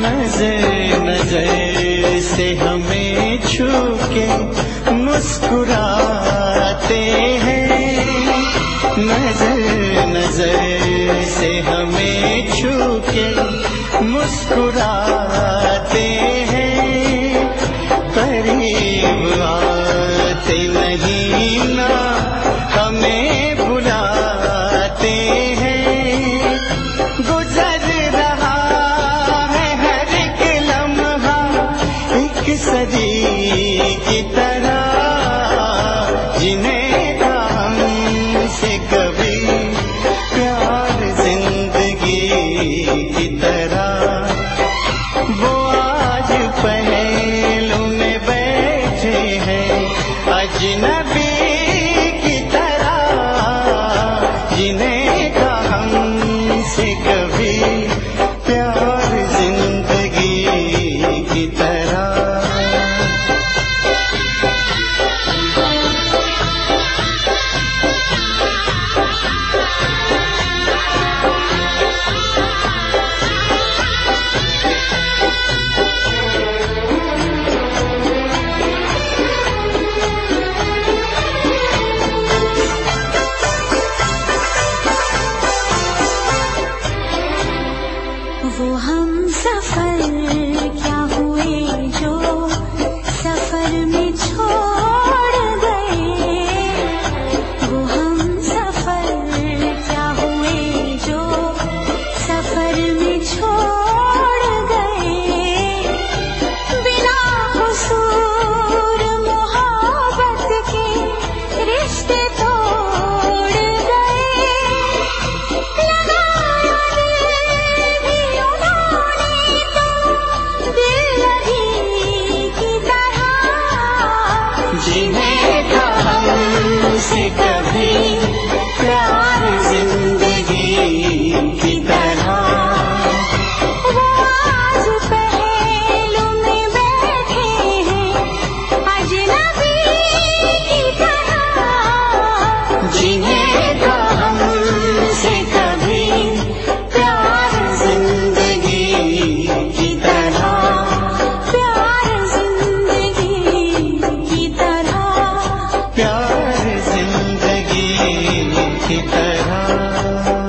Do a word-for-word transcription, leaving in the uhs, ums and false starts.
नजर नजर से हमें छू के मुस्कुराते हैं, नजर नजर से हमें छू के मुस्कुराते हैं, करीब आते नहीं ना हमें बुलाते हैं, गुजर रहा है हर एक लम्हा एक सदी की तरह, जिन्हें था हमसे कभी प्यार जिंदगी की तरह, वो आज पहलू में बैठे हैं अजनबी की तरह, जिन्हें था हमसे कभी प्यार जिंदगी की तरह। वो हम सफर क्या हुए जो सफर में छोड़ गए, वो हम सफर क्या हुए जो सफर में छोड़ गए, बिना कसूर मोहब्बत के रिश्ते तोड़ गए, जिन्हें था हमसे कभी प्यार जिंदगी की तरह, वो आज पहलू में बैठे हैं अजनबी की तरह, जिन्हें था हमसे कभी प्यार जिंदगी की तरह, प्यार जिंदगी की तरह, प्यार जिंदगी की तरह।